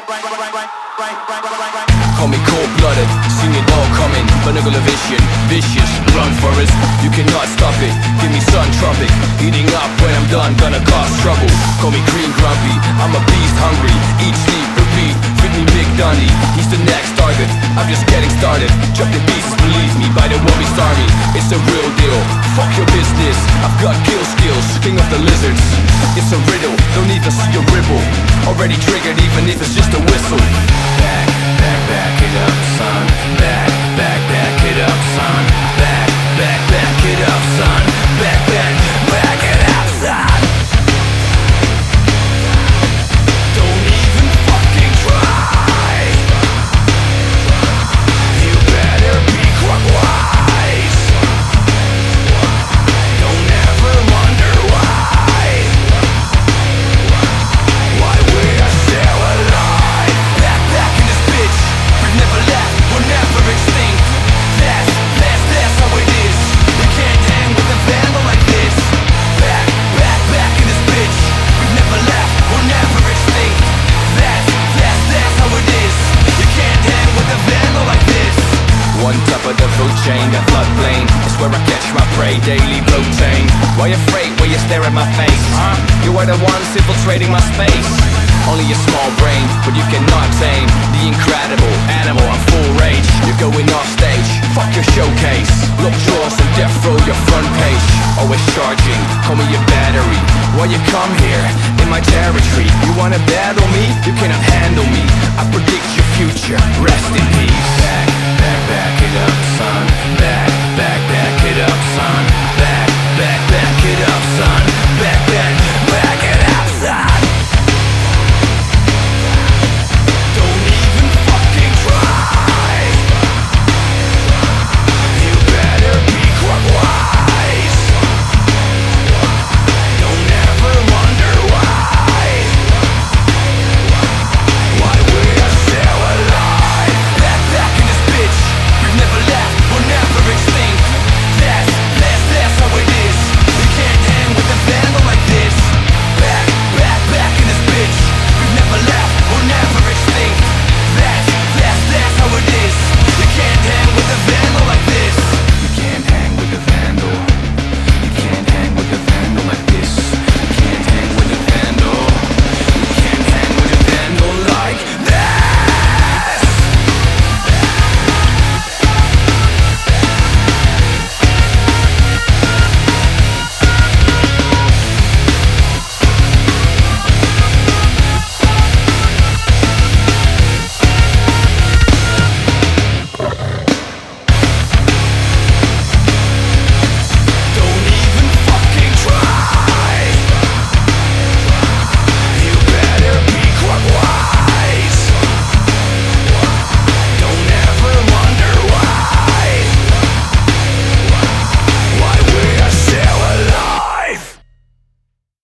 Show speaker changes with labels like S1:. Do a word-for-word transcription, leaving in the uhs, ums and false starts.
S1: Call me cold-blooded, sing it all coming. Pinnacle of vision, vicious, run for it. You cannot stop it, give me sun tropic. Eating up when I'm done, gonna cause trouble. Call me green grumpy, I'm a beast hungry. Eat, sleep, repeat, feed me Big Dundee. He's the next target, I'm just getting started. Chopped in pieces, believe me, by the one we star me. It's a real deal, fuck your business. I've got kill skills, king of the lizards. It's a riddle, don't even see a ripple. Already triggered even if it's just a whistle. Back, back, back it up, son. Back, back, back it up, son. Back, back, back it up, son. Back, back, back it up, son. Don't even fucking try. You better be quite wise. Don't ever wonder why. Why we are still alive. Back, back in this bitch. We've never left, we're never extinct. That's, that's, that's how it is. You can't hang with a vandal like this. Back, back, back in this bitch. We've never left, we're never extinct. That's, that's, that's how it is. You can't hang with a vandal like this. One top of the food chain, the floodplain is where I catch my prey, daily protein. Why afraid when you stare at my face? Huh? You are the ones infiltrating my space. Only a small brain, but you cannot tame the incredible animal, I'm full rage. You're going off stage, fuck your showcase. Lock jaws and death row your front page. Always charging, call me your battery. Why you come here, in my territory? You wanna battle me? You cannot handle me. I predict your future, rest in peace. Back, back, back it up, son. Back, back, back it up, son.